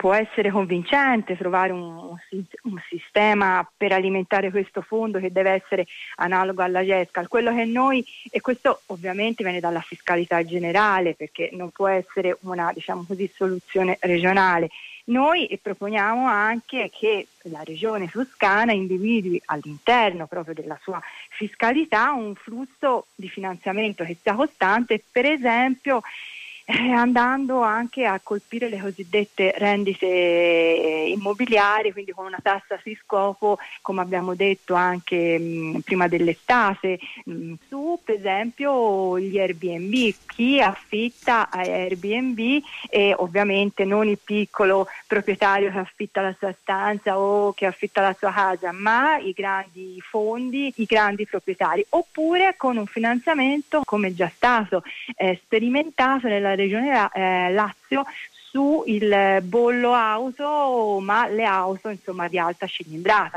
può essere convincente trovare un sistema per alimentare questo fondo che deve essere analogo alla GESCAL. Quello che noi, e questo ovviamente viene dalla fiscalità generale, perché non può essere una, diciamo così, soluzione regionale. Noi proponiamo anche che la Regione Toscana individui all'interno proprio della sua fiscalità un flusso di finanziamento che sia costante, per esempio andando anche a colpire le cosiddette rendite immobiliari, quindi con una tassa di scopo, come abbiamo detto anche prima dell'estate, su per esempio gli Airbnb, chi affitta a Airbnb, e ovviamente non il piccolo proprietario che affitta la sua stanza o che affitta la sua casa, ma i grandi fondi, i grandi proprietari, oppure con un finanziamento come già stato sperimentato nella regione Lazio su il bollo auto, ma le auto insomma di alta cilindrata.